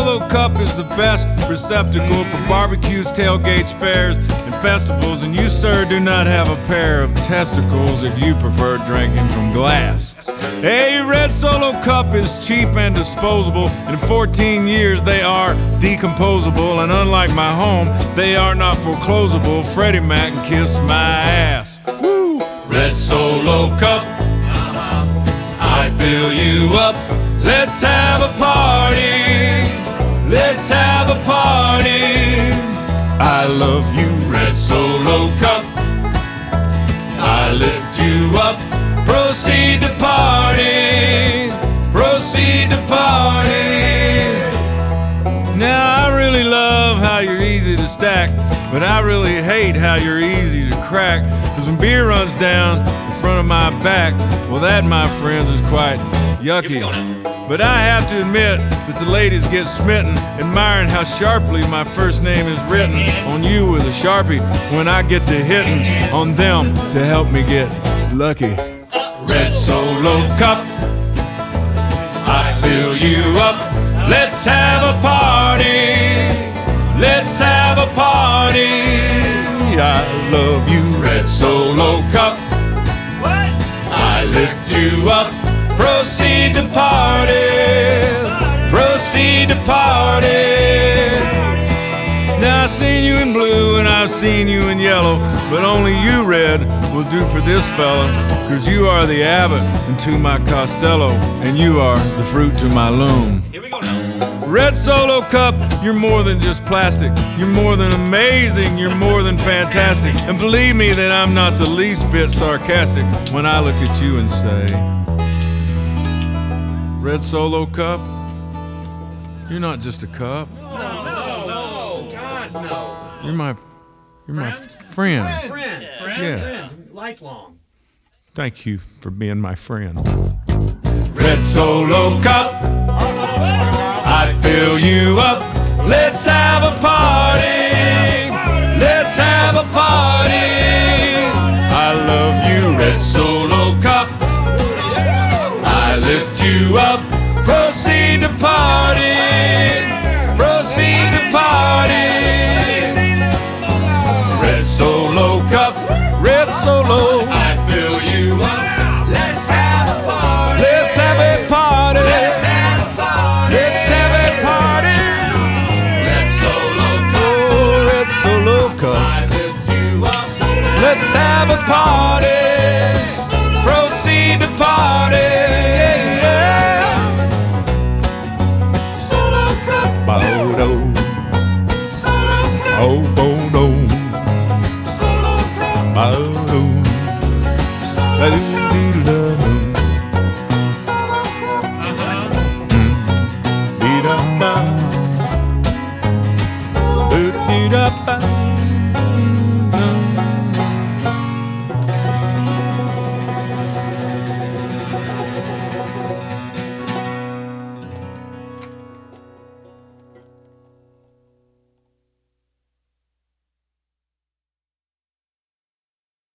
Solo Cup is the best receptacle for barbecues, tailgates, fairs, and festivals. And you, sir, do not have a pair of testicles if you prefer drinking from glass. A Red Solo Cup is cheap and disposable. In 14 years they are decomposable, and unlike my home, they are not foreclosable. Freddie Mac can kiss my ass. Woo! Red Solo Cup, I fill you up. Let's have a party. Let's have a party. I love you, Red Solo Cup. I lift you up. Proceed to party. Proceed to party. Now I really love how you're easy to stack, but I really hate how you're easy to crack. Cause when beer runs down in front of my back, well that, my friends, is quite yucky. But I have to admit that the ladies get smitten, admiring how sharply my first name is written on you with a Sharpie when I get to hitting on them to help me get lucky. Red Solo Cup, I fill you up. Let's have a party. Let's have a party. I love you, Red Solo Cup. I lift you up. Proceed to party. Proceed to party. Now I've seen you in blue and I've seen you in yellow, but only you, Red, will do for this fella. Cause you are the Abbott to my Costello, and you are the fruit to my loom. Here we go now. Red Solo Cup, you're more than just plastic. You're more than amazing, you're more than fantastic. And believe me that I'm not the least bit sarcastic when I look at you and say, Red Solo Cup, you're not just a cup. No, God, no. You're my friend. Friend. Yeah. Lifelong. Thank you for being my friend. Red Solo Cup, I fill you up. Let's have a party. Let's have a party. I love you, Red Solo Cup. I lift you up. Proceed to party. Proceed to party. Red Solo Cup, Red Solo, I fill you up. Let's have a party. Let's have a party. Let's have a party. Let's have a party. Red Solo Cup, oh, Red Solo Cup, I lift you up. Let's have a party.